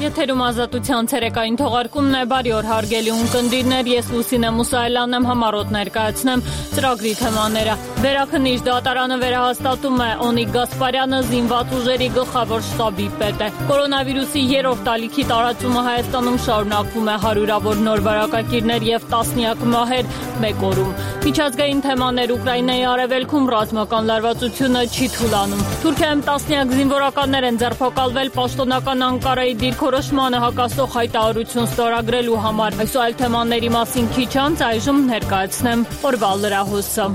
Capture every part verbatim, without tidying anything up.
եթերում Ազատության ցերեկային թողարկումն է, բարի օր հարգելի ունկնդիրներ, ես Լուսինե Մուսայելյանն եմ, համառոտ ներկայացնեմ ծրագրի թեմաները։ Վերաքննիչ դատարանը վերահաստատում է Օնիկ Գասպարյանը զինված ուժերի գլխավոր շտաբի պետ է։ Կորոնավիրուսի երրորդ ալիքի տարածումը Հայաստանում շարունակվում է, հարյուրավոր նոր վարակակիրներ եւ տասնյակ մահեր մեկ օրում։ Միջազգային թեմաներ Ուկրաինայի արևելքում ռազմական լարվածությունը չի թուլանում։ Թուրքիայում տասնյակ զինվորականներ են ձերբակալվել պաշտոնական Անկարայի դիրքորոշմանը հակասող հայտարարություն ստորագրելու համար։ Այս ու այլ թեմաների մասին քիչ անց այժմ ներկայացնեմ օրվա լրահոսը։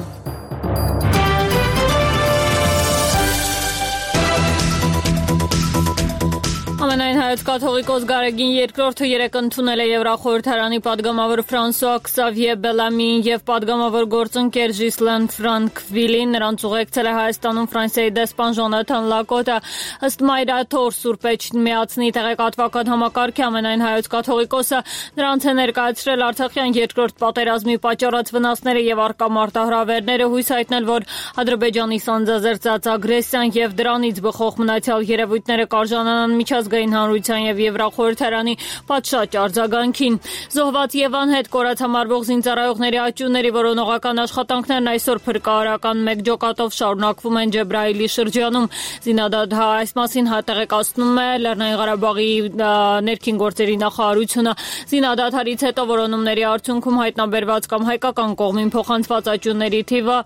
Ամենայն հայոց կաթողիկոս Գարեգին երկրորդը երեկ ընդունել է Եվրախորհրդարանի падգամավոր Ֆրանսուଆ Քսավիե Բելամին եւ падգամավոր գործընկեր Ժիսլեն Ֆրանկվիլին, նրանց ուղեկցել է Հայաստանում Ֆրանսիայի դեսպան Ժոնաթան Լակոտը։ Ըստ Մայրաթոր Սուրբ Էջմիածնի տեղեկատվական համակարգի ամենայն հայոց կաթողիկոսը նրանց է ներկայացրել Արցախյան երկրորդ պատերազմի պատճառած վնասները եւ արկա մարտահրավերները, հույս հայտնել, որ Ադրբեջանի սանձազերծած ագրեսիան եւ դրանից բխող մնացյալ երևույթները կարժանանան միջազգային հանրության եւ Եվրախորհրդարանի պատշաճ արձագանքին։ Զոհված եւ անհետ կորած համարվող զինծառայողների աճյունների որոնողական աշխատանքներն այսօր փրկարարական մեկ ջոկատով շարունակվում են Ջեբրայիլի շրջանում։ Զինադադը այս մասին տեղեկացնում է Լեռնային Ղարաբաղի ներքին գործերի նախարարությունը։ Զինադադարից հետո որոնումների արդյունքում հայտնաբերված կամ հայկական կողմին փոխանցված աճյունների թիվը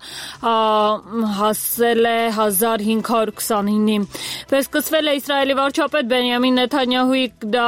հասել է հազար հինգ հարյուր քսանինի։ Վերսկսվել է Իսրայելի վարչապետ Բենյամին Նեթանյահուի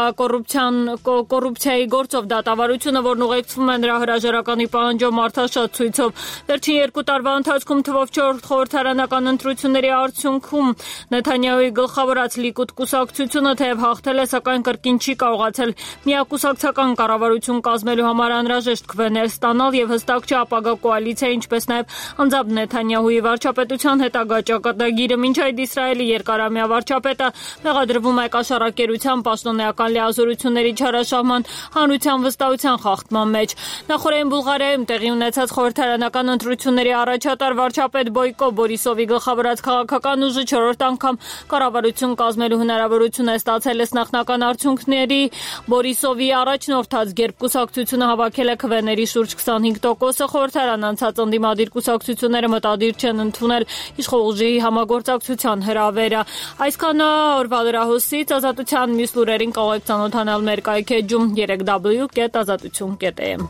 կոռուպցիայի գործով դատավարությունը, որն ուղեկցվում է նրա հրաժարականի պահանջով մարդաշատ ցույցով։ Վերջին երկու տարվա ընթացքում թվով չորրորդ խորհրդարանական ընտրությունների արդյունքում Նեթանյահուի գլխավորած Լիկուդ կուսակցությունը թեև հաղթել է, սակայն կրկին չի կարողացել միակուսակցական կառավարություն կազմելու համար անհրաժեշտ քվեներ ստանալ եւ հստակ չի ապագա կոալիցիա, ինչպես նաեւ անձամբ Նեթանյահուի վարչապետության հետագա ճակատագիրը։ Մինչ այդ Իսրայելի երկարամյա վարչապետը մեղադրվում է կաշառակերության, պաշտոնեական լիազորությունների չարաշահման, հանրության վստահության խախտման մեջ։ Նախորդին Բուլղարիայում տեղի ունեցած խորհրդարանական ընտրությունների առաջատար վարչապետ Բոյկո Բորիսովի գլխավորած քաղաքական ուժը չորրորդ անգամ կառավարություն կազմելու հնարավորություն է ստացել ըստ նախնական արդյունքների։ Բորիսովի առաջնորդած Գերբ կուսակցությունը հավաքել է քվեների շուրջ քսանհինգ տոկոսը, խորհրդարան անցած ընդդիմադիր կուսակցությունները մտադիր չեն ընդունել իշխող ուժի համագործակցության հրավերը։ Այսքանը օրվա լրահոսից, Ազատության մյուս լուրերին կարող եք ծանոթանալ մեր կայքեջում երեք w կետ ազատություն կետ am։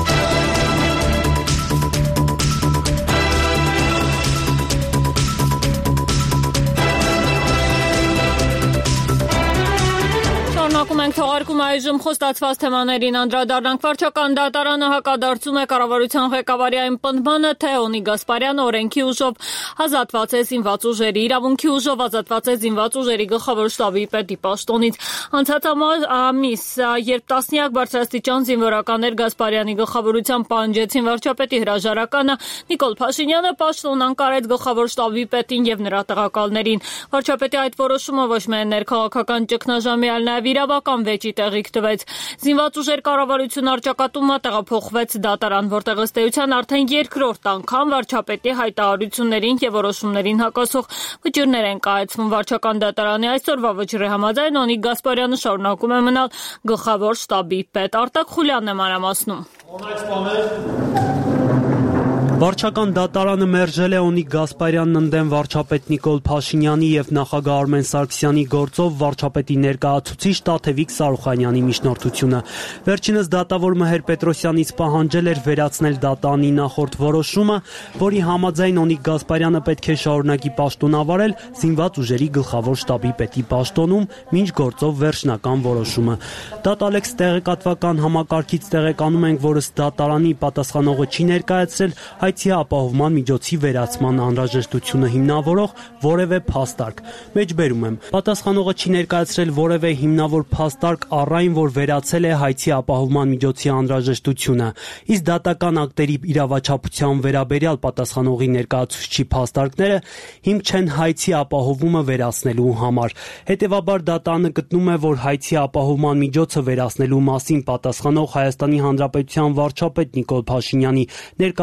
Շարունակում ենք թողարկում այժմ խոստացված թեմաներին անդրադառնանք։ Վարչական դատարանը հակադարձում է կառավարության ղեկավարի այն պնդմանը, թե Օնիկ Գասպարյանը օրենքի ուժով ազատված է զինված ուժերի, իրավունքի ուժով ազատված է զինված ուժերի գլխավոր շտաբի պետի պաշտոնից։ Անցած ամիս, երբ տասնյակ բարձրաստիճան զինվորականներ Գասպարյանի գլխավորությամբ պահանջեցին վարչապետի հրաժարականը, Նիկոլ Փաշինյանը պաշտոն անկարեց գլխավոր շտաբի պետին եւ նրա տեղակալներին։ Վարչապետի այդ որոշումը ոչ միայն ներքաղաքական ճգնաժամի, այլ նաեւ իրավական վեճի տեղիք տվեց։ Զինված ուժեր կառավարություն արճակատումը տեղափոխվեց դատարան, որտեղ ըստ էության արդեն երկրորդ անգամ վարչապետի հայտարարություններին եւ որոշումներին հակասող վճիռներ են կայացվում։ Վարչական դատարանի այսօրվա վճռի համաձայն Օնիկ Գասպարյանը շարունակում է մնալ գլխավոր շտաբի պետ։ Արտակ Խուլյանն է մանրամասնում։ Վարչական դատարանը մերժել է Օնիկ Գասպարյանն ընդդեմ վարչապետ Նիկոլ Փաշինյանի եւ նախագահ Արմեն Սարգսյանի գործով վարչապետի ներկայացուցիչ Տաթևիկ Սարուխանյանի միջնորդությունը։ Վերջինս դատավոր Մհեր Պետրոսյանից պահանջել էր վերացնել դատարանի նախորդ որոշումը, որի համաձայն Օնիկ Գասպարյանը պետք է շարունակի պաշտոնավարել զինված ուժերի գլխավոր շտաբի պետի պաշտոնում, մինչ գործով վերջնական որոշումը։ Դատալեքս տեղեկատվական համակարգից տեղեկանում ենք, որ ըստ դատարանի պատասխանողը չի ներկայացրել հայցի ապահովման միջոցի վերացման անհրաժեշտությունը հիմնավորող որևէ փաստարկ։ Մեջբերում եմ, պատասխանողը չի ներկայացրել որևէ հիմնավոր փաստարկ առ այն, որ վերացել է հայցի ապահովման միջոցի անհրաժեշտությունը, իսկ դատական ակտերի իրավաչափության վերաբերյալ պատասխանողի ներկայացուցչի փաստարկները հիմք չեն հայցի ապահովումը վերացնելու համար։ Հետևաբար դատարանը գտնում է, որ հայցի ապահովման միջոցը վերացնելու մասին պատասխանող Հայաստանի Հանրապետության վարչապետ Նիկոլ Փաշինյանի ներկայացուցիչ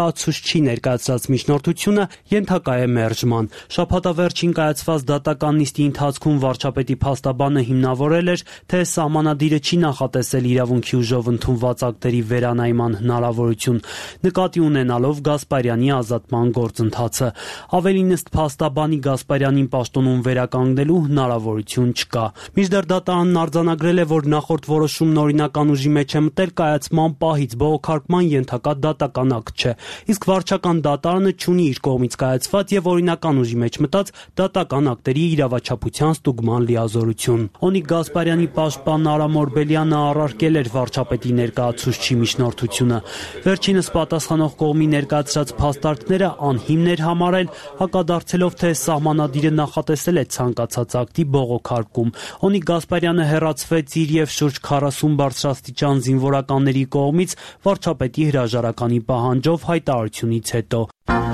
չի ներկայացրած միջնորդությունը, ենթակա է մերժման։ Շաբաթավերջին կայացված դատական նիստի ընթացքում վարչապետի փաստաբանը հիմնավորել էր, թե սահմանադիրը չի նախատեսել իրավունքի ուժով ընդունված ակտերի վերանայման հնարավորություն, նկատի ունենալով Գասպարյանի ազատման գործընթացը։ Ավելին, ըստ փաստաբանի, Գասպարյանին պաշտոնում վերականգնելու հնարավորություն չկա։ Մինչդեռ դատարանն արձանագրել է, որ նախորդ որոշումն օրինական ուժի մեջ է մտել կայացման պահից, բողոքարկման ենթակա դատական ակտ չէ, իսկ վարչական դատարանը չունի իր կողմից կայացված եւ օրինական ուժի մեջ մտած դատական ակտերի իրավաչափության ստուգման լիազորություն։ Օնիկ Գասպարյանի պաշտպան Արամ Օրբելյանը առարկել էր վարչապետի ներկայացուցչի միջնորդությունը։ Վերջինս պատասխանող կողմի ներկայացրած փաստարկները անհիմն էր համարել, հակադարձելով, թե սահմանադիրը նախատեսել է ցանկացած ակտի բողոքարկում։ Օնիկ Գասպարյանը հեռացվեց իր եւ շուրջ քառասուն բարձրաստիճան զինվորականների կողմից վարչապետի հրաժարականի պահանջով հայտարարությունից հետո։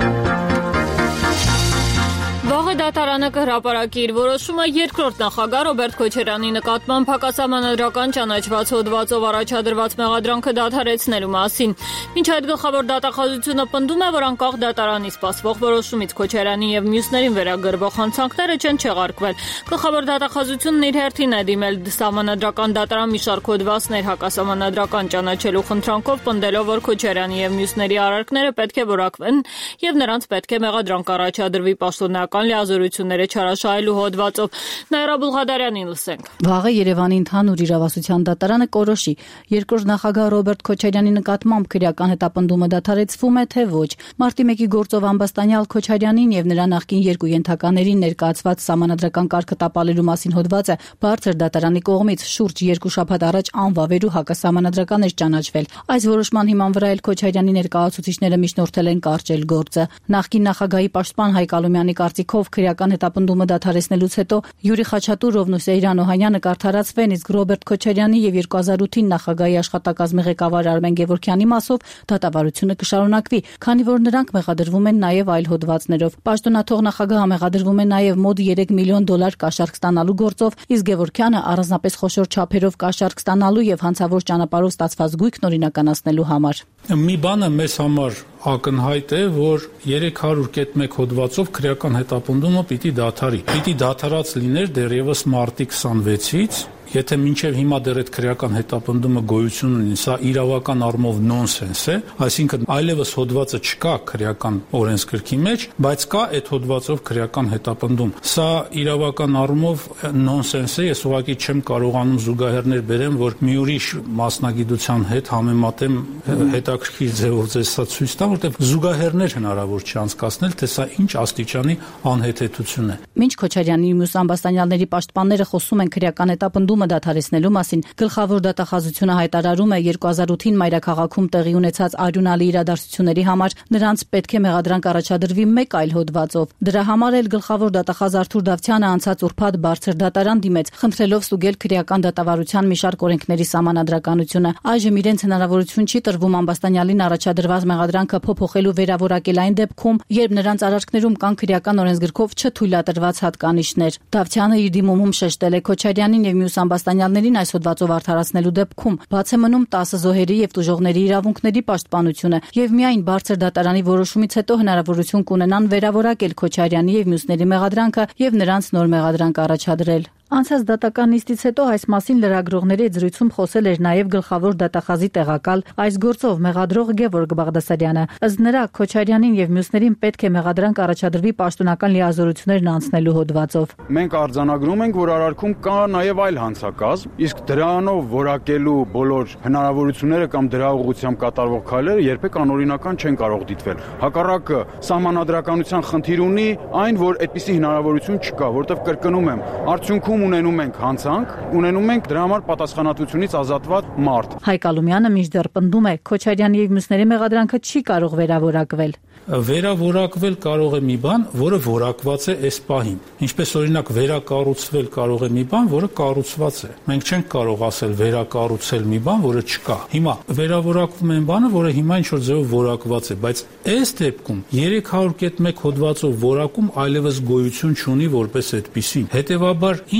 Վաղը դատարանը կհրապարակի իր որոշումը երկրորդ նախագահ Ռոբերտ Քոչարյանի նկատմամբ հակասահմանադրական ճանաչված հոդվածով առաջադրված մեղադրանքը դադարեցնելու մասին։ Մինչ այդ գլխավոր դատախազությունը պնդում է, որ անկախ դատարանի սպասվող որոշումից Քոչարյանին եւ մյուսներին վերագրվող հանցանքները չեն չեղարկվել։ Գլխավոր դատախազությունն իր հերթին է դիմել սահմանադրական դատարան մի շարք հոդվածներ հակասահմանադրական ճանաչելու խնդրանքով, պնդելով, որ Քոչարյանի եւ մյուսների արարքները պետք է որակվեն եւ նրանց պետք է մեղադրանք առաջադրվի պաշտոնական լիազորությունները չարաշահելու հոդվածով։ Նաիրա Բուլղադարյանին լսենք։ Վաղը Երևանի ընդհանուր իրավասության դատարանը կորոշի երկրորդ նախագահ Ռոբերտ Քոչարյանի նկատմամբ քրեական հետապնդումը դադարեցվում է, թե ոչ։ Մարտի մեկի գործով ամբաստանյալ Քոչարյանին եւ նրա նախկին երկու ենթականերին ներկայացված սահմանադրական կարգը տապալելու մասին հոդվածը բարձր դատարանի կողմից շուրջ երկու շաբաթ առաջ անվավեր ու հակասահմանադրական էր ճանաչվել։ Այս որոշման հիման վրա էլ Քոչարյանի ներկայացուցիչները միջնորդել են կարճել գործը։ Նախկին նախագահի պաշտպան Հայկ Ալոմյանի կարծիքով քրեական հետապնդումը դադարեցնելուց հետո Յուրի Խաչատուրովն ու Սեյրան Օհանյանը կարդարացվեն, իսկ Ռոբերտ Քոչարյանի եւ երկու հազար ութին նախագահի աշխատակազմի ղեկավար Արմեն Գևորգյանի մասով դատավարությունը կշարունակվի, քանի որ նրանք մեղադրվում են նաեւ այլ հոդվածներով։ Պաշտոնաթող նախագահը մեղադրվում է նաեւ մոտ երեք միլիոն դոլար կաշառք ստանալու գործով, իսկ Գևորգյանը առանձնապես խոշոր չափերով կաշառք ստանալու եւ հանցավոր ճանապարհով ստացված գույքն օրինականացնելու համար։ Մի բանը մեզ համար ակնհայտ է, որ երեք հարյուր կետ մեկ հոդվածով քրեական հետապնդումը պիտի դադարի։ Պիտի դադարած լիներ դեռևս մարտի քսանվեցից, եթե մինչև հիմա դեռ այդ քրեական հետապնդումը գոյություն ունի, սա իրավական առումով նոնսենս է, այսինքն այլևս հոդվածը չկա քրեական օրենսգրքի մեջ, բայց կա այդ հոդվածով քրեական հետապնդում։ Սա իրավական առումով նոնսենս է, ես ուղղակի չեմ կարողանում զուգահեռներ բերեմ, որ մի ուրիշ մասնագիտության հետ համեմատեմ հետաքրքիր ձևով ձեզ սա ցույց տամ, որտեղ զուգահեռներ հնարավոր չի անցկացնել, թե սա ինչ աստիճանի անհեթեթություն է։ Մինչ Քոչարյանի մյուս ամբաստանյալների պաշտպանները խոսում են քրեական հետապնդումը դադարեցնելու մասին, գլխավոր դատախազությունը հայտարարում է երկու հազար ութին մայրաքաղաքում տեղի ունեցած արյունալի իրադարձությունների համար նրանց պետք է մեղադրանք առաջադրվի մեկ այլ հոդվածով։ Դրա համար էլ գլխավոր դատախազ Արթուր Դավթյանը անցած ուրբաթ բարձր դատարան դիմեց, խնդրելով ստուգել քրեական դատավարության մի շարք օրենքների սահմանադրականությունը։ Այժմ իրենց հնարավորություն չի տրվում ամբաստանյալին առաջադրված մեղադրանքը փոփոխելու վերավորակել այն դեպքում, երբ նրանց արարքներում կան քրեական օրենսգրքով չթույլատրված հատկանիշներ։ Դավթյանը իր դիմումում շեշտել է Քոչարյանին եւ մյուս ամբաստանյալներին այս հոդվածով արդարացնելու դեպքում բաց է մնում տասը զոհերի եւ տուժողների իրավունքների պաշտպանությունը եւ միայն բարձր դատարանի որոշումից հետո հնարավորություն կունենան վերավորակել Քոչարյանի եւ մյուսների մեղադրանքը եւ նրանց նոր մեղադրանք առաջադրել։ Անցած դատական նիստից հետո այս մասին լրագրողների հետ զրույցում խոսել էր նաև գլխավոր դատախազի տեղակալ այս գործով մեղադրող Գևորգ Բաղդասարյանը։ Ըստ նրա Քոչարյանին եւ մյուսներին պետք է մեղադրանք առաջադրվի պաշտոնական լիազորություններն անցնելու հոդվածով։ Մենք արձանագրում ենք, որ արարքում կա նաև այլ հանցակազմ, իսկ դրանով որակելու բոլոր հնարավորությունները կամ դրա ուղղությամբ կատարվող քայլերը երբեք անօրինական չեն կարող դիտվել։ Հակառակը սահմանադրականության խնդիր ունի այն, որ այդպիսի հնարավորություն չկա, որտեղ կրկնում եմ, արդյունքում ունենում ենք հանցանք, ունենում ենք դրա համար պատասխանատվությունից ազատված մարդ։ Հայկ Ալոմյանը մինչդեռ պնդում է, Քոչարյանի եւ մյուսների մեղադրանքը չի կարող վերավորակվել։ Վերավորակվել կարող է մի բան, որը որակված է այս պահին։ Ինչպես օրինակ վերակառուցվել կարող է մի բան, որը կառուցված է։ Մենք չենք կարող ասել վերակառուցել մի բան, որը չկա։ Հիմա վերավորակվում է բանը, որը հիմա ինչ-որ ձևով որակված է, բայց այս դեպքում երեք հարյուր կետ մեկ հոդվածով որակում այլևս գոյություն չունի որպես այդպիսին։ Հետևաբար ինչ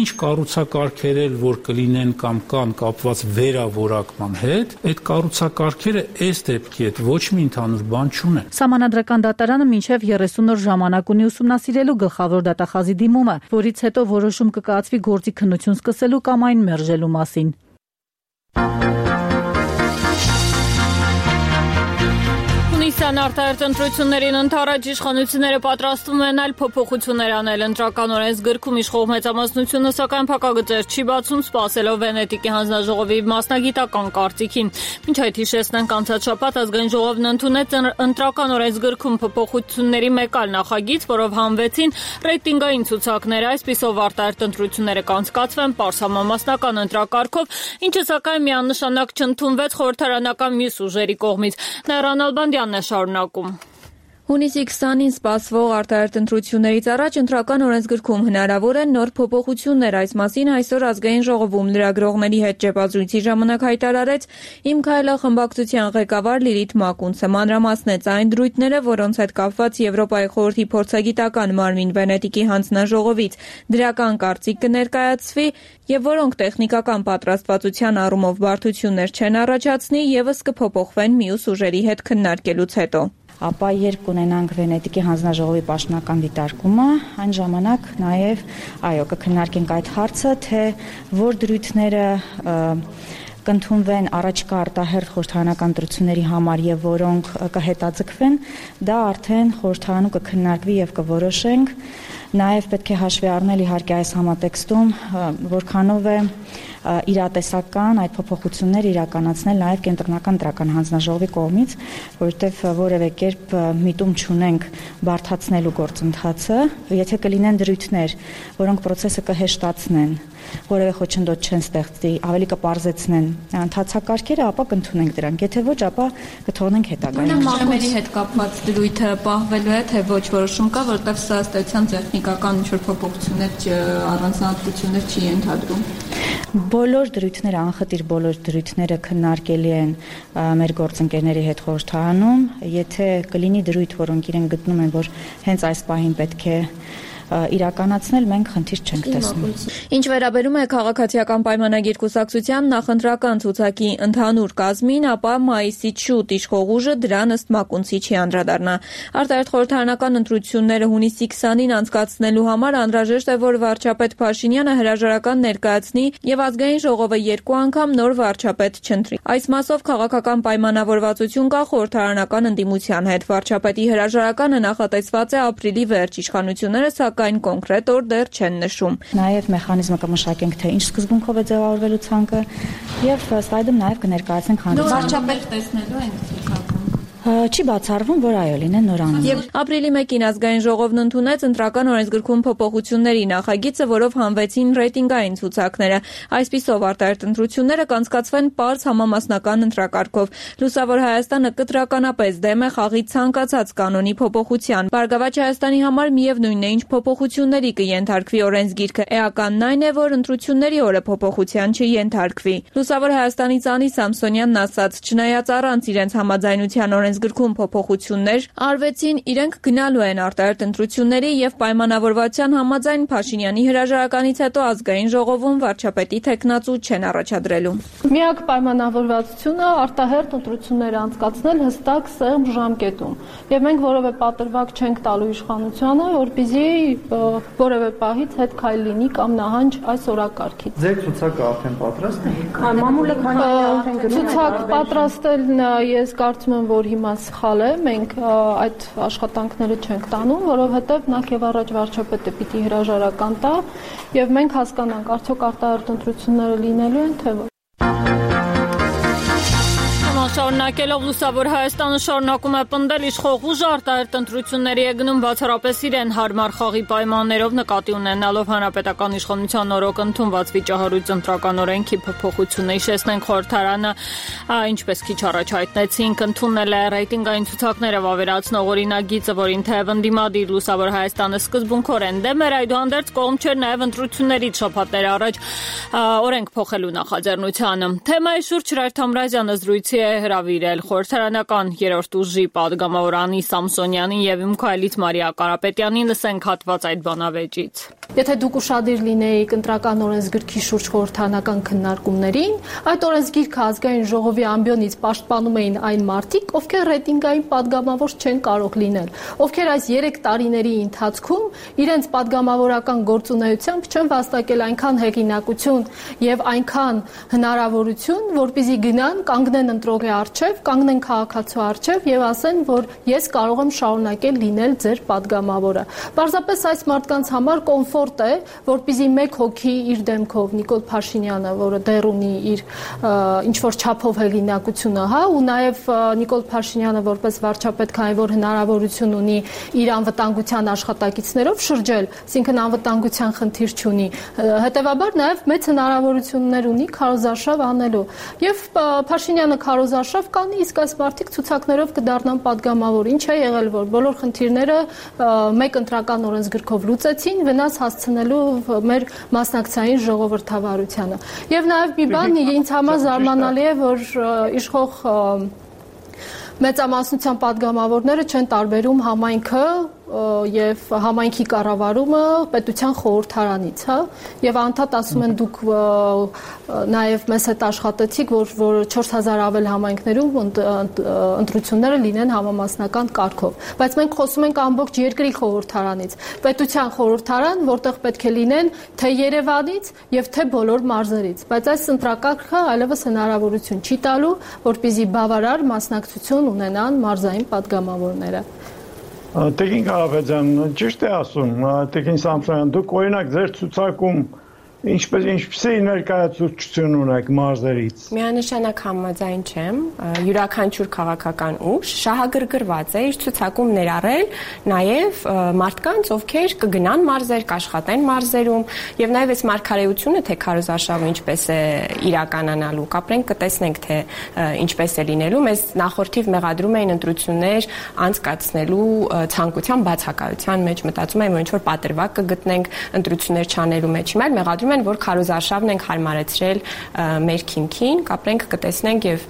ինչ կառուցակարգեր որ կլինեն կամ կան կապված վերավորակման հետ, այդ կառուցակարգերը այս դեպքի հետ ոչ մի ընդհանուր բան չունեն։ Սահմանադրական դատարանը մինչև երեսուն օր ժամանակ ունի ուսումնասիրելու գլխավոր դատախազի դիմումը, որից հետո որոշում կկայացվի գործի քննություն սկսելու կամ այն մերժելու մասին։ Հունիսյան արտահերթ ընտրություններին ընդառաջ իշխանությունները պատրաստվում են այլ փոփոխություններ անել ընտրական օրենսգրքում իշխող մեծամասնությունը սակայն փակագծեր չի բացում սպասելով Վենետիկի հանձնաժողովի մասնագիտական կարծիքին։ Մինչ այդ հիշեցնենք անցած շաբաթ ազգային ժողովն ընդունեց ընտրական օրենսգրքում փոփոխությունների մեկ այլ նախագիծ, որով հանվեցին ռեյտինգային ցուցակները, այսպիսով արտահերթ ընտրությունները կանցկացվեն պարզ համամասնական ընտրակարգով, ինչը սակայն միանշանակ չընդունվեց խորհրդարանական մյուս ուժերի կողմից։ Նայրան Ալբանդյանն է շարունակում։ Հունիսի քսանին սպասվող արտահերթ ընտրություններից առաջ ընտրական օրենսգրքում հնարավոր են նոր փոփոխություններ, այս մասին այսօր ազգային ժողովում լրագրողների հետ ճեպազրույցի ժամանակ հայտարարեց Իմ քայլը խմբակցության ղեկավար Լիլիթ Մակունցը, մանրամասնեց այն դրույթները, որոնց հետ կապված Եվրոպայի խորհրդի փորձագիտական մարմին Վենետիկի հանձնաժողովից դրական կարծիք կներկայացվի եւ որոնք տեխնիկական պատրաստվածության առումով բարդություններ չեն առաջացնի, եւս կփոփոխվեն մյուս ուժերի հետ քննարկելուց հետո։ Ապա երբ կունենանք Վենետիկի հանձնաժողովի պաշտոնական դիտարկումը, այն ժամանակ նաև այո կքննարկենք այդ հարցը, թե որ դրույթները կընդունվեն առաջիկա արտահերթ խորհրդարանական ընտրությունների համար եւ որոնք կհետաձգվեն, դա արդեն խորհրդարանում կքննարկվի եւ կորոշենք։ Նաև պետք է հաշվի առնել իհարկե այս համատեքստում որքանով է իրատեսական այդ փոփոխությունները իրականացնել նաև կենտրոնական ընտրական հանձնաժողովի կողմից, որովհետև որևէ կերպ միտում չունենք բարդացնելու գործընթացը, եթե կլինեն դրույթներ, որոնք process-ը կհեշտացնեն, որևէ խոչընդոտ չեն ստեղծի, ավելի կպարզեցնեն ընթացակարգերը, ապա կընդունենք դրանք, եթե ոչ, ապա կթողնենք հետագայում։ Մակումների հետ կապված դրույթը պահվելու է, թե ոչ որոշում կա, որտեղ սա ըստեյության տեխնիկական ինչ-որ փոփոխություններ առանձնահատկություններ չի ենթադրում։ Բոլոր դրույթները, անխտիր բոլոր դրույթները քննարկելի են մեր գործընկերների հետ խորհրդարանում, եթե կլինի դրույթ, որոնք իրենք գտնում են, որ հենց այս պահին պետք է իրականացնել, մենք խնդիր չենք տեսնում։ Ինչ վերաբերում է քաղաքացիական պայմանագիր կուսակցության նախընտրական ցուցակի ընդհանուր կազմին, ապա մայիսից շուտ իշխող ուժը դրան ըստ Մակունցի չի անդրադառնա։ Արտահերթ խորհրդարանական ընտրությունները հունիսի քսանին անցկացնելու համար անհրաժեշտ է, որ վարչապետ Փաշինյանը հրաժարական ներկայացնի եւ ազգային ժողովը երկու անգամ նոր վարչապետ չընտրի։ Այս մասով քաղաքական պայմանավորվածություն կա խորհրդարանական ընդդիմության հետ։ Վարչապետի հրաժարականը նախատեսված է ապրիլի վերջ, իշխանությունները սակայն կոնկրետ օր դեռ չեն նշում։ Նաև մեխանիզմը կմշակենք, թե ինչ սկզբունքով է ձևավորվելու ցանկը եւ ըստ այդմ նաև կներկայացնենք հանրությանը։ Վարչապետ տեսնելու ենք ցանկում։ Չի բացառվում, որ այո լինեն նոր անուններ։ Եվ ապրիլի մեկին ազգային ժողովն ընդունեց ընտրական օրենսգրքում փոփոխությունների նախագիծը, որով հանվեցին ռեյտինգային ցուցակները։ Այսպիսով արտահերթ ընտրությունները կանցկացվեն պարզ համամասնական ընտրակարգով։ Լուսավոր Հայաստանը կտրականապես դեմ է խաղի ցանկացած կանոնի փոփոխության։ Բարգավաճ Հայաստանի համար միևնույնն է, ինչ փոփոխությունների կենթարկվի օրենսգիրքը։ Էականն այն է, որ ընտրությունների օրը փոփոխության չենթարկվի։ Լուսավոր Հայաստանից Անի Սամսոնյանն ասաց, չնայած առանց իրենց համաձայնության օրենսգրքում փոփոխություններ արվեցին, իրենք գնալու են արտահերթ ընտրությունների եւ պայմանավորվածության համաձայն Փաշինյանի հրաժարականից հետո ազգային ժողովում վարչապետի թեկնածու չեն առաջադրելու։ Միակ պայմանավորվածությունը արտահերթ ընտրություններ անցկացնել հստակ սեղմ ժամկետում։ Եվ մենք որևէ պատրվակ չենք տալու իշխանությանը, որպեսզի որևէ պահից հետ քայլ լինի կամ նահանջ այս օրակարգից։ Ձեր ցուցակը արդեն պատրաստ է։ Մամուլը ցուցակ պատրաստելն ես կարծում եմ, որ հիմա սխալ է, մենք այդ աշխատանքները չենք տանում, որովհետև նախ եւ առաջ վարչապետը պիտի հրաժարական տա եւ մենք հասկանանք արդյոք արտահերթ ընտրությունները լինելու են թե ոչ։ Շարունակելով Լուսավոր Հայաստանը շարունակում է պնդել իշխող ուժը արտահերթ ընտրությունների է գնում բացառապես իրեն հարմար խաղի պայմաններով նկատի ունենալով հանրապետական իշխանության օրոք ընդունված վիճահարույց ընտրական օրենքի փոփոխությունը։ Հիշեցնենք խորհրդարանը, ինչպես քիչ առաջ հայտնեցինք, ընդունել է ռեյտինգային ցուցակները վավերացնող օրինագիծը, որին թեև ընդդիմադիր Լուսավոր Հայաստանը սկզբունքորեն դեմ էր, այդուհանդերձ կողմ չէր նաև ընտրություններից շաբաթներ առաջ օրենք փոխելու նախաձեռնությանը։ Թեմայի շուրջ Հրայր Թամրազյանը զրույցի է հրավիրել խորհրդարանական երրորդ ուժի պատգամավոր Անի Սամսոնյանին եւ Իմքայելից Մարիա Կարապետյանին, լսենք հատված այդ բանավեճից։ Եթե դուք ուշադիր լինեիք ընտրական օրենսգրքի շուրջ խորհրդարանական քննարկումներին, այդ օրենսգիրքը ազգային ժողովի ամբիոնից պաշտպանում էին այն մարդիկ, ովքեր ռեյտինգային պատգամավոր չեն կարող լինել, ովքեր այս երեք տարիների ընթացքում իրենց պատգամավորական գործունեությամբ չեն վաստակել այնքան հեղինակություն եւ այնքան հնարավորություն, որպեսզի գնան, կանգնեն ընտրողի առջև, կանգնեն քաղաքացու առջև եւ ասեն, որ ես կարող եմ շարունակել լինել ձեր պատգամավորը։ Պարզապես այս մարդկանց համար կոմֆորտ է, որպեսզի մեկ հոգի իր դեմքով Նիկոլ Փաշինյանը, որը դեռ ունի իր ինչ որ չափով հեղինակությունը, հա, ու նաեւ Նիկոլ Փաշինյանը որպես վարչապետ, քանի որ հնարավորություն ունի իր անվտանգության աշխատակիցներով շրջել, այսինքն անվտանգության խնդիր չունի, հետեւաբար նաեւ մեծ հնարավորություններ ունի քարոզարշավ անելու։ Եվ Փաշինյանը քարոզարշավ կանի, իսկ այս մարդիկ ցուցակներով կդառնան պատգամավոր։ Ինչ է եղել, որ բոլոր խնդիրները մեկ ընտրական օրենսգրքով լուծեցին, վնաս հասցնելու մեր մասնակցային ժողովրդավարությանը։ Եվ նաեւ մի բան ինձ համար զարմանալի է, որ իշխող մեծամասնության պատգամավորները չեն տարբերում համայնքը եւ համայնքի կառավարումը պետության խորհրդարանից, հա, եւ անդադ ասում են դուք նաեւ մեզ հետ աշխատեցիք, որ որ չորս հազար ավել համայնքներում ընտրությունները լինեն համամասնական կարգով, բայց մենք խոսում ենք ամբողջ երկրի խորհրդարանից, պետության խորհրդարան, որտեղ պետք է լինեն թե Երևանից եւ թե բոլոր մարզերից, բայց այս ընտրակարգը այլևս հնարավորություն չի տալու, որպեսզի բավարար մասնակցություն ունենան մարզային պատգամավորները։ Տեքին Կարապետյան, ճիշտ է ասում, Տեքին Սամսոնյան, դուք օրինակ ձեր ցուցակում ինչպես ինչպիսի ներկայացուցիչ ունեք մարզերից։ Միանշանակ համաձայն չեմ, յուրաքանչյուր քաղաքական ուժ շահագրգռված է իր ցուցակում ներառել նաև մարդկանց, ովքեր կգնան մարզեր, կաշխատեն մարզերում, եւ նաև այս մարգարեությունը, թե քարոզարշավը ինչպես է իրականանալու, կապրենք կտեսնենք, թե ինչպես է լինելու։ Մեզ նախորդիվ մեղադրում էին ընտրություններ անցկացնելու ցանկության բացակայության մեջ, մտածում եմ, որ ինչ որ պատրվակ կգտնենք ընտրություններ չանելու մեջ, հիմա մեղադրում են, որ քարոզարշավն ենք հարմարեցրել մեր քիմքին, կապրենք կտեսնենք եւ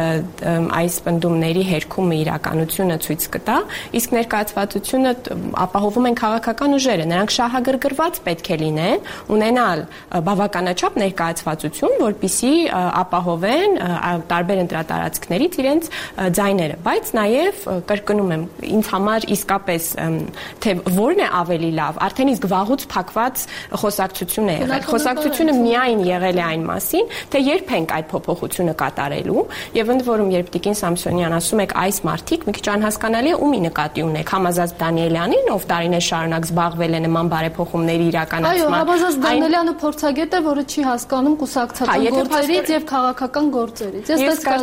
այս պնդումների հերքումը իրականությունը ցույց կտա, իսկ ներկայացվածությունը ապահովում են քաղաքական ուժերը, նրանք շահագրգռված պետք է լինեն, ունենալ բավականաչափ ներկայացվածություն, որպիսի ապահովեն տարբեր ընտրատարածքներից իրենց ձայները, բայց նաեւ կրկնում եմ, ինձ համար իսկապես թե որն է ավելի լավ, արդեն իսկ վաղուց փակված խոսակցություն է եղել։ Խոսակցությունը միայն եղել է այն մասին, թե երբ ենք այդ փոփոխությունը կատարելու, եւ ընդ որում երբ Տիկին Սամսոնյան ասում եք այս մարդիկ, մի քիչ անհասկանալի է ումի նկատի ունեք, Համազած Դանիելյանին, ով տարիներ շարունակ զբաղվել է նման բարեփոխումների իրականացման։ Այո, Համազած Դանիելյանը փորձագետ է, որը չի հասկանում կուսակցական գործերից եւ քաղաքական գործերից։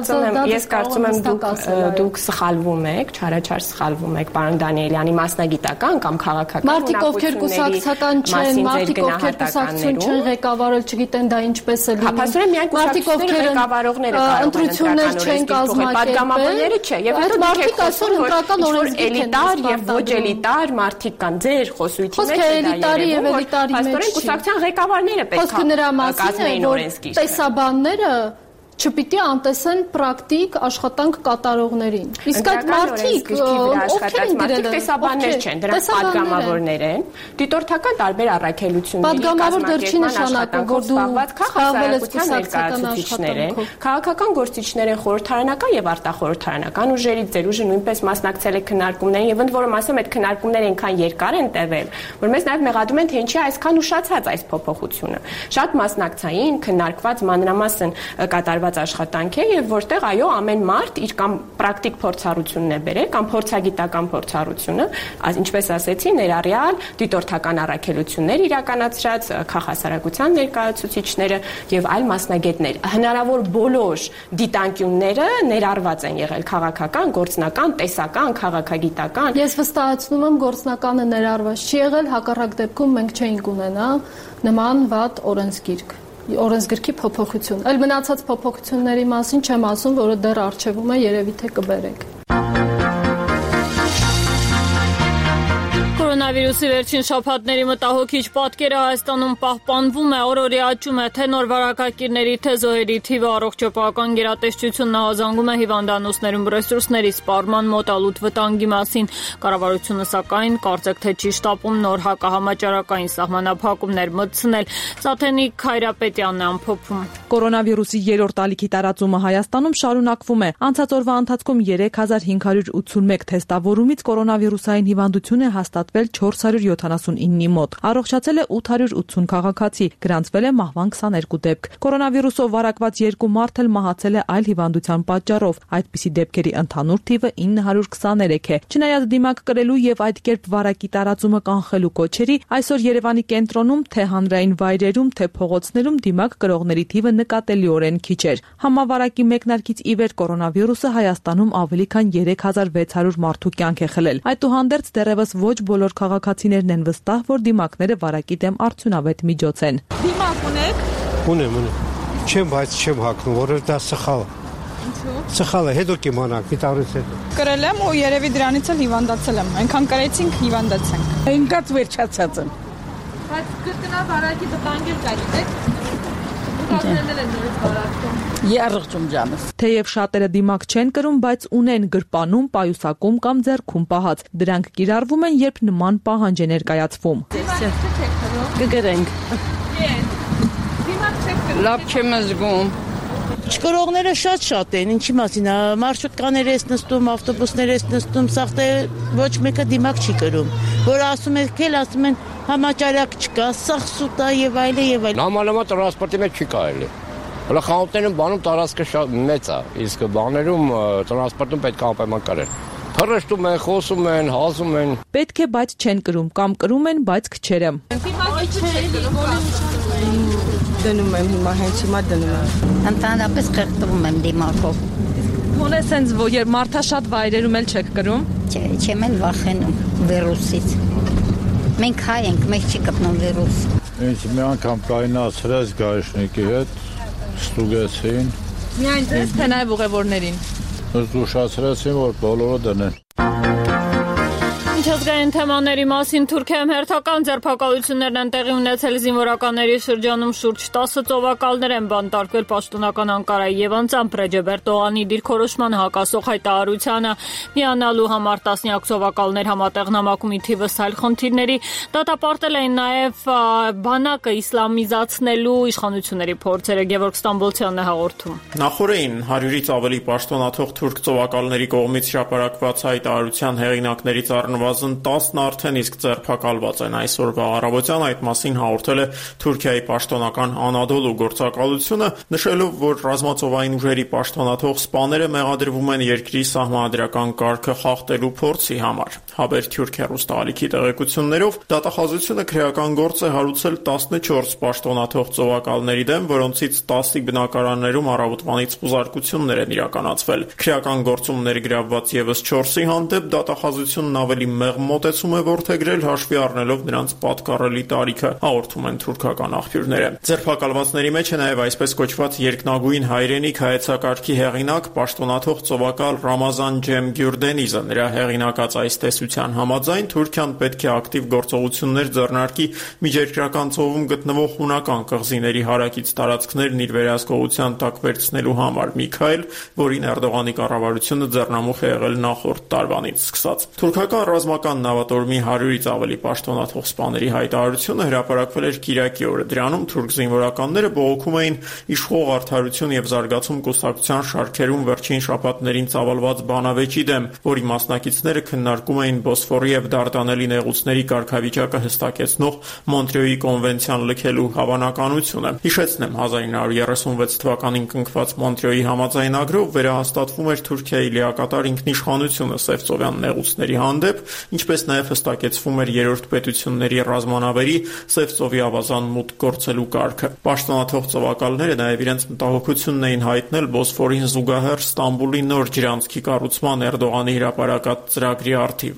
Ես կարծում եմ դուք դուք սխալվում եք, չարաչար սխալվում եք պարոն Դանիելյանի մասնագիտական կամ քաղաքական մարդիկ, ովքեր կուսակցական չեն, մարդիկ, ովքեր կուսակցություն չեն ղեկավարել, չգիտեն դա ինչպես է լինում։ Հապասորեն միայն կուսակցությունների ղեկավարողները ընտրություններ չեն կազմակերպել, պատգամավորները չէ։ Եվ այդ մարդիկ այսօր ընտրական օրենսգիրք են էլիտար եւ ոչ էլիտար մարդիկ կան ձեր խոսույթի մեջ։ Խոսքը էլիտարի եւ էլիտարի մեջ չի։ Հապասորեն կուսակցության ղեկավարները պետք է կազմեին օրենսգիրքը։ Տեսաբանները չպիտի անտեսեն պրակտիկ աշխատանք կատարողներին։ Իսկ այդ մարդիկ, ովքեր են դրել, տեսաբաններ չեն, դրանք պատգամավորներ են, դիտորդական տարբեր առաքելությունների պատգամավոր դեռ չի նշանակում, որ դու խաղաղվել ես կուսակցական աշխատանքով։ Քաղաքական գործիչներ են խորհրդարանական եւ արտախորհրդարանական ուժերից, ձեր ուժը նույնպես մասնակցել է քննարկումներին եւ ընդ որում ասեմ, այդ քննարկումները այնքան երկար են տևել, որ մեզ նաեւ մեղադրում են, թե ինչի այսքան ուշացած այս փոփոխությունը։ Շատ մասնակցային, քննարկված մանրամասն կատարված աշխատանք է եւ որտեղ այո ամեն մարդ իր կամ պրակտիկ փորձառությունն է բերել կամ փորձագիտական փորձառությունը, ինչպես ասեցի, ներառյալ դիտորդական առաքելություններ իրականացրած քաղաքասարակության ներկայացուցիչները եւ այլ մասնագետներ։ Հնարավոր բոլոր դիտանկյունները ներառված են եղել քաղաքական, գործնական, տեսական, քաղաքագիտական։ Ես վստահեցնում եմ գործնականը ներառված չի եղել, հակառակ դեպքում մենք չէինք ունենա նման վատ օրենսգիրք։ Օրենսգրքի փոփոխություն։ Այլ մնացած փոփոխությունների մասին չեմ ասում, որը դեռ արժևում է, երևի թե կբերենք։ Կորոնավիրուսի վերջին շաբաթների մտահոգիչ պատկերը Հայաստանում պահպանվում է, օրորի աճում է թե նոր վարակակիրների, թե զոհերի թիվը, առողջապահական գերատեսչությունն ահազանգում է հիվանդանոցներում ռեսուրսների սպառման մոտալուտ վտանգի մասին։ Կառավարությունը սակայն կարծեք թե չի շտապում նոր հակահամաճարակային սահմանափակումներ մտցնել։ Սաթենիկ Հայրապետյանն է ամփոփում։ Կորոնավիրուսի երրորդ ալիքի տարածումը Հայաստանում շարունակվում է։ Անցած օրվա ընթացքում երեք հազար հինգ հարյուր ութսունմեկ թեստավորումից կորոնավիրուսային հիվանդություն է հաստատվել չորս հարյուր յոթանասունինի մոտ։ Առողջացել է ութ հարյուր ութսուն քաղաքացի, գրանցվել է մահվան քսաներկու դեպք։ Կորոնավիրուսով վարակված երկու մարդ էլ մահացել է այլ հիվանդության պատճառով։ Այդպիսի դեպքերի ընդհանուր թիվը ինը հարյուր քսաներեք է։ Չնայած դիմակ կրելու եւ այդ կերպ վարակի տարածումը կանխելու կոչերի, այսօր Երևանի կենտրոնում թե հանրային վայրերում, թե փողոցներում դիմակ կրողների թիվը նկատելիորեն քիչ էր։ Համավարակի մեկնարկից ի վեր կորոնավիրուսը Հայաստանում ավելի քան երեք հազար վեց հարյուր մարդու կյանք է խլել։ Այդուհանդերձ դեռևս ոչ բոլոր քաղաքացիներն են վստահ, որ դիմակները վարակի դեմ արդյունավետ միջոց են։ Դիմակ ունեք։ Ունեմ, ունեմ։ Չեմ, բայց չեմ հագնում, որովհետեւ դա սխալ է։ Ինչու՞։ Սխալ է, հետո կիմանանք, մի տարուց հետո։ Կրել եմ ու երևի դրանից էլ հիվանդացել եմ։ Այնքան կրեցինք, հիվանդացանք։ Ինքած վերջացած եմ։ Բայց կրկնա վարակի վտանգ կա, գիտեք։ Երրորդում ջանս։ Թեև շատերը դիմակ չեն կրում, բայց ունեն գրպանում, պայուսակում կամ ձեռքում պահած։ Դրանք կիրառվում են, երբ նման պահանջ է ներկայացվում։ Կգրենք։ Լավ չեմ զգում։ Չկրողները շատ-շատ են, ինչի մասին, մարշրուտկաներ ես նստում, ավտոբուսներ ես նստում, սաղ թե ոչ մեկը դիմակ չի կրում, որ ասում են, կել ասում են, համաճարակ չկա, սաղ սուտ է եւ այլը եւ այլը։ Լամալամա տրանսպորտի մեջ չի կարելի։ Հələ խանութներում բանում տարածքը շատ մեծ է, իսկ բաներում տրանսպորտում պետք է անպայման կարել։ Փռշտում են, խոսում են, հազում են։ Պետք է, բայց չեն կրում, կամ կրում են, բայց քչերը։ Դնում եմ հիմա, հենց հիմա դնում եմ։ Ընդհանրապես կրկնում եմ դիմակով։ Գոնե սենց որ երբ մարդաշատ վայրերում էլ չեք կրում։ Չէ, չեմ էլ վախենում վիրուսից։ Մենք հայ ենք, մեզ չի կպնում վիրուս։ Ինձ մի անգամ կայնացրեց գարիշնիկի հետ, ստուգեցին։ Միայն ձեզ, թե նաև ուղևորներին։ Զուշացրեցին, որ բոլորը դնեն։ Միջազգային թեմաների մասին Թուրքիայում հերթական ձերբակալություններն են տեղի ունեցել զինվորականների շրջանում շուրջ տասը ծովակալներ են բանտարկվել պաշտոնական Անկարայի եւ անձամբ Ռեջեփ Էրդողանի դիրքորոշման հակասող հայտարարությանը միանալու համար տասնյակ ծովակալներ համատեղ նամակումի թիվս այլ խնդիրների դատապարտել էին նաեւ բանակը իսլամիզացնելու իշխանությունների փորձերը Գևորգ Ստամբոլցյանն է հաղորդում։ Նախորդին հարյուրից ավելի պաշտոնաթող թուրք ծովակալների կողմից հրապարակված հայտարարության հեղինակներից առնվազն տասն արդեն իսկ ձերբակալված են այսօրվա առավոտյան այդ մասին հաղորդել է Թուրքիայի պաշտոնական Անադոլու գործակալությունը, նշելով, որ ռազմածովային ուժերի պաշտոնաթող սպաները մեղադրվում են երկրի սահմանադրական կարգը խախտելու փորձի համար։ Հաբեր Թուրք հեռուստաալիքի տեղեկություններով դատախազությունը քրեական գործ է հարուցել տասնչորս պաշտոնաթող ծովակալների դեմ, որոնցից տասի բնակարաններում առավոտվանից խուզարկություններ են իրականացվել։ Քրեական գործում ներգրավված եւս չորսի հանդեպ դատախազությունն ավելի մեղմ մոտեցում է որդեգրել հաշվի առնելով նրանց պատկառելի տարիքը, հաղորդում են թուրքական աղբյուրները։ Ձերբակալվածների մեջ է նաև այսպես կոչված երկնագույն հայրենիք հայեցակարգի հեղինակ պաշտոնաթող ծովակալ Ռամազան Ջեմ Գյուրդենիզը։ Նրա հեղինակած այս տեսության համաձայն Թուրքիան պետք է ակտիվ գործողություններ ձեռնարկի միջերկրական ծովում գտնվող հունական կղզիների հարակից տարածքներն իր վերահսկողության տակ վերցնելու համար։ Միքայել, որին Էրդողանի կառավարությունը ձեռնամուխ է եղել նախորդ տարվանից սկսած։ Թուրքական ռազմական նավատորմի հարյուրից ավելի պաշտոնաթող սպաների հայտարարությունը հրապարակվել էր Կիրակի օրը։ Դրանում թուրք զինվորականները բողոքում էին իշխող արդարություն եւ զարգացում կուսակցության շարքերում վերջին շաբաթներին ծավալված բանավեճի դեմ, որի մասնակիցները քննարկում էին Բոսֆորի եւ Դարդանելի նեղուցների կարգավիճակը հստակեցնող Մոնտրեոյի կոնվենցիան լքելու հավանականությունը։ Հիշեցնեմ, հազար ինը հարյուր երեսունվեց թվականին կնքված Մոնտրեոյի համաձայնագրով վերահաստատվում էր Թուրքիայի լիակատար ինքնիշխանությունը Սևծովյան նեղուցների հանդեպ, ինչպես նաև հստակեցվում էր երրորդ պետությունների ռազմանավերի Սևծովի ավազան մուտք գործելու կարգը։ Պաշտոնաթող ծովակալները նաև իրենց մտահոգությունն էին հայտնել Բոսֆորին զուգահեռ Ստամբուլի նոր ջրանցքի կառուցման Էրդողանի հրապարակած ծրագրի առթիվ,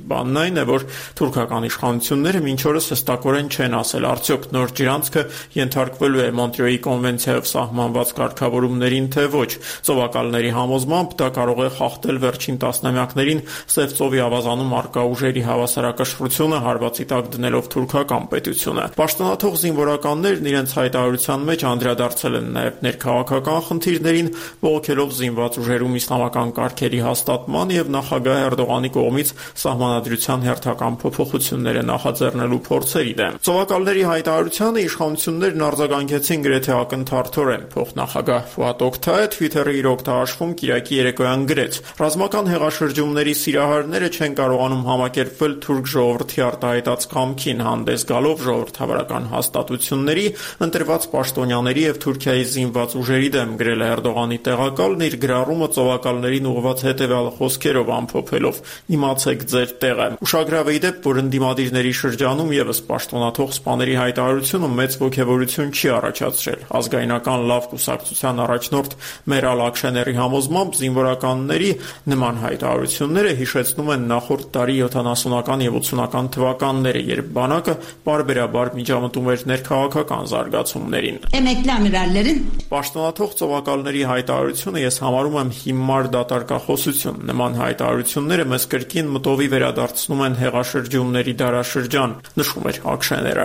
Բանն այն է, որ թուրքական իշխանությունները մինչ օրս հստակորեն չեն ասել, արդյոք նոր ջրանցքը ենթարկվելու է Մոնտրեոյի կոնվենցիայով սահմանված կարգավորումներին, թե ոչ։ Ծովակալների համոզմամբ դա կարող է խախտել վերջին տասնամյակներին Սև ծովի ավազանում առկա ուժերի հավասարակշռությունը, հարվածի տակ դնելով թուրքական պետությունը։ Պաշտոնաթող զինվորականներն իրենց հայտարարության մեջ անդրադարձել են նաև ներքաղաքական խնդիրներին, բողոքելով զինված ուժերում իսլամական կարգերի հաստատման եւ նախագահ Էրդողանի կողմից սահմանադրության հերթական փոփոխությունները նախաձեռնելու փորձերի դեմ։ Ծովակալների հայտարարությանը իշխանություններն արձագանքեցին գրեթե ակնթարթորեն։ Փոխնախագահ Ֆուադ Օկթայը Twitter-ի իր օգտահաշվում Կիրակի երեկոյան գրեց. «Ռազմական հեղաշրջումների սիրահարները չեն կարողանում համակերպվել թուրք ժողովրդի արտահայտած կամքին, հանդես գալով ժողովրդավարական հաստատությունների, ընտրված պաշտոնյաների եւ Թուրքիայի զինված ուժերի դեմ», գրել է Էրդողանի տեղակալն իր գրառումը ծովակալներին ուղղված հետեւյալ խոսքերով ամփոփելով. «Իմացեք ձեր տեղը»։ Ուշագրավ է դեպ, որ ընդդիմադիրների շրջանում եւս պաշտոնաթող սպաների հայտարարությունը մեծ ոգևորություն չի առաջացրել։ Ազգայնական լավ կուսակցության առաջնորդ Մերալ Աքշեների համոզմամբ զինվորականների նման հայտարարությունները հիշեցնում են նախորդ տարի յոթանասունական եւ ութսունական թվականները, երբ բանակը բարբերաբար միջամտում էր ներքաղաքական զարգացումներին։ Պաշտոնաթող ծովակալների հայտարարությունը ես համարում եմ հիմար դատարկախոսություն։ Նման հայտարարությունները մեզ կրկին մտովի վերադարձնում են հեղաշրջումների դարաշրջան, նշում էր Աքշեները։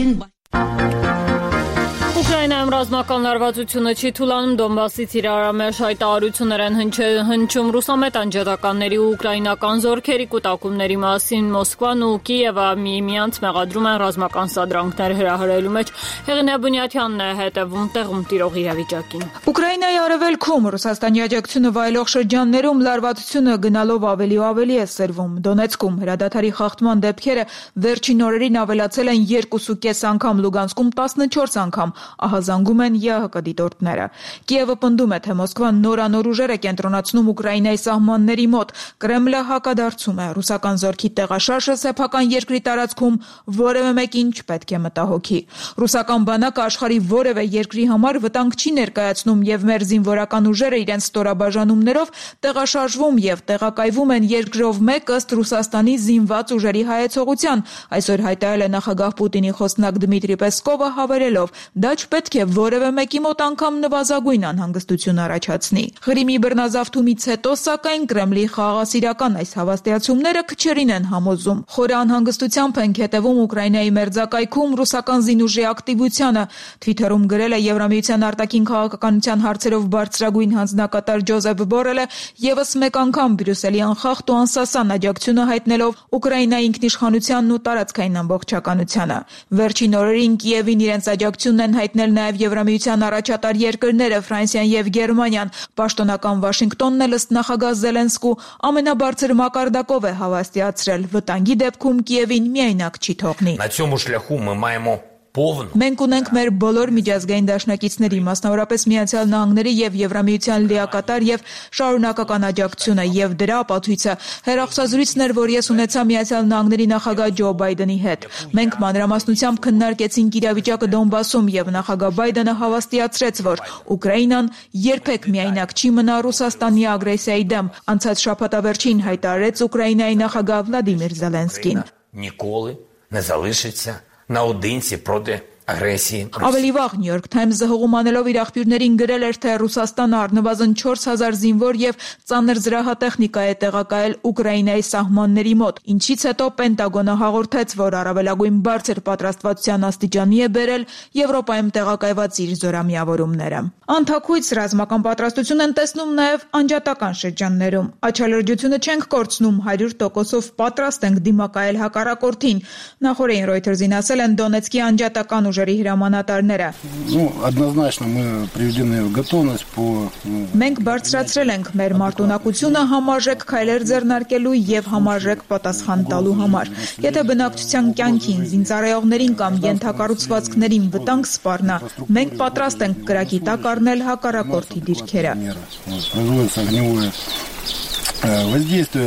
Ուկրաինայում ռազմական լարվածությունը չի թուլանում, Դոնբասից իրարամերժ հայտարարություններ են հնչում ռուսամետ անջատականների ու ուկրաինական զորքերի կուտակումների մասին։ Մոսկվան ու Կիևը միմյանց մեղադրում են ռազմական սադրանքներ հրահրելու մեջ։ Հեղինե Բունյաթյանն է հետևում տեղում տիրող իրավիճակին։ Ուկրաինայի արևելքում Ռուսաստանի աջակցությունը վայելող շրջաններում լարվածությունը գնալով ավելի ու ավելի է սրվում։ Դոնեցկում հրադադարի խախտման դեպքերը վերջին օրերին ավելացել են երկուսուկես անգամ, Լուգանսկում տասնչորս անգամ, ահազանգում են ԵԱՀԿ դիտորդները։ Կիևը պնդում է, թե Մոսկվան նորանոր ուժեր է կենտրոնացնում Ուկրաինայի սահմանների մոտ։ Կրեմլը հակադարձում է, ռուսական զորքի տեղաշարժը սեփական երկրի տարածքում որևէ մեկին չպետք է մտահոգի։ Ռուսական բանակը աշխարհի որևէ երկրի համար վտանգ չի ներկայացնում եւ մեր զինվորական ուժերը իրենց ստորաբաժանումներով տեղաշարժվում եւ տեղակայվում են երկրով մեկ ըստ Ռուսաստանի զինված ուժերի հայեցողության, այսօր հայտարարել է նախագահ Պուտինի խոսնակ Դմիտրի Պեսկովը, հավելելով. «Դա չպետք է որևէ մեկի մոտ անգամ նվազագույն անհանգստություն առաջացնի»։ Ղրիմի բռնազավթումից հետո, սակայն, Կրեմլի խաղաղասիրական այս հավաստիացումները քչերին են համոզում։ Խորը անհանգստությամբ ենք հետևում Ուկրաինայի մերձակայքում ռուսական զինուժի ակտիվությանը, Twitter-ում գրել է Եվրամիության արտաքին քաղաքականության հարցերով բարձրագույն հանձնակատար Ջոզեփ Բորելը, եւս մեկ անգամ Բրյուսելի անխախտ ու անսասան աջակցությունը հայտնելով Ուկրաինայի ինքնիշխանությանն ու տարածքային ամբողջականությանը։ Վերջին օրերին Կիևին իրենց աջակցությունն են հայտնել նաև Եվրամիության առաջատար երկրները Ֆրանսիան եւ Գերմանիան։ Պաշտոնական Վաշինգտոնն էլ ըստ նախագահ Զելենսկու ամենաբարձր մակարդակով է հավաստիացրել. վտանգի դեպքում Կիևին միայնակ չի թողնի։ На цьому шляху ми маємо Մենք ունենք մեր բոլոր միջազգային դաշնակիցների, մասնավորապես Միացյալ Նահանգների եւ Եվրամիության լիակատար եւ շարունակական աջակցությունը, եւ դրա ապացույցը հեռախոսազրույցն էր, որ ես ունեցա Միացյալ Նահանգների նախագահ Ջո Բայդենի հետ։ Մենք մանրամասնությամբ քննարկեցինք իրավիճակը Դոնբասում եւ նախագահ Բայդենը հավաստիացրեց, որ Ուկրաինան երբեք միայնակ չի մնա Ռուսաստանի ագրեսիայի դեմ, անցած շաբաթավերջին հայտարարեց Ուկրաինայի նախագահ Վլադիմիր Զելենսկին։ Ніколи не залишиться наодинці проти агресії. Ավելի վաղ New York Times-ը հողումանելով իր աղբյուրներին գրել էր, թե Ռուսաստանը առնվազն չորս հազար զինվոր եւ ծանր զրահատեխնիկա է տեղակայել Ուկրաինայի սահմանների մոտ, ինչից հետո Պենտագոնը հաղորդեց, որ առավելագույն բարձր պատրաստվածության աստիճանի է բերել Եվրոպայում տեղակայված իր զորամիավորումները։ Անթաքույց ռազմական պատրաստություն են տեսնում նաեւ անջատական շրջաններում։ Աչալրջությունը չենք կորցնում, հարյուր տոկոսով պատրաստ ենք դիմակայել հակառակորդին։ Նախորդին Reuters-ին ասել են Դոնեցկի անջատական ուժերի հրամանատարները։ Ну, однозначно мы приведены в готовность по Մենք բարձրացրել ենք մեր մարտունակությունը համարժեք քայլեր ձեռնարկելու եւ համարժեք պատասխան տալու համար։ Եթե բնակչության կյանքին, զինծառայողներին կամ ենթակառուցվածքներին վտանգ սպառնա, մենք պատրաստ ենք կրակի տակ առնել հակառակորդի դիրքերը։ Производится огневое воздействие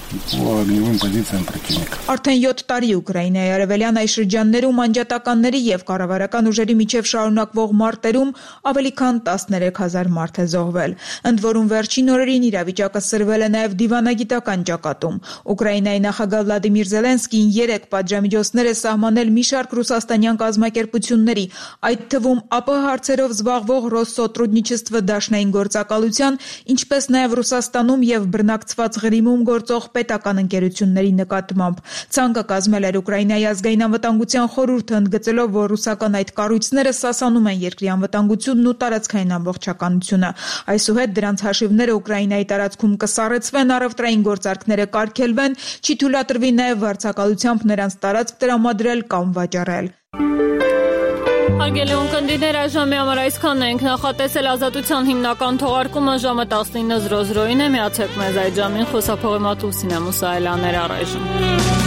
по огневым позициям противника. Արդեն յոթ տարի Ուկրաինայի արևելյան այս շրջաններում անջատականների եւ կառավարական ուժերի միջև շարունակվող մարտերում ավելի քան տասներեք հազար մարդ է զոհվել։ Ընդ որում վերջին օրերին իրավիճակը սրվել է նաեւ դիվանագիտական ճակատում։ Ուկրաինայի նախագահ Վլադիմիր Զելենսկին երեք պատժամիջոցներ է սահմանել մի շարք ռուսաստանյան կազմակերպությունների, այդ թվում ԱՊՀ հարցերով զբաղվող Ռոսսոտրուդնիչեստվո դաշնային գործակալության, ինչպես նաեւ Ռուսաստանում եւ բռնակցված Ղրիմում գործող պետական ընկերությունների նկատմամբ։ Ցանկը կազմել էր Ուկրաինայի ազգային անվտանգության խորհուրդը, ընդգծելով, որ ռուսական այդ կառույցները սասանում են երկրի անվտանգությունն ու տարածքային ամբողջականությունը։ Այսուհետ դրանց հաշիվները Ուկրաինայի տարածքում կսառեցվեն, առևտրային գործարքները կարգելվեն, չի թույլատրվի նաև վարձակալությամբ նրանց տարածք տրամադրել կամ վաճառել։ Հարգելի ունկնդիրներ, այժմ համար այսքանն ենք, նախատեսել Ազատության հիմնական թողարկումը ժամը տասնինը զրո զրոյին է, միացեք մեզ այդ ժամին, խոսափողի Մատուսին եմ, Մուսայելյաներ առայժմ։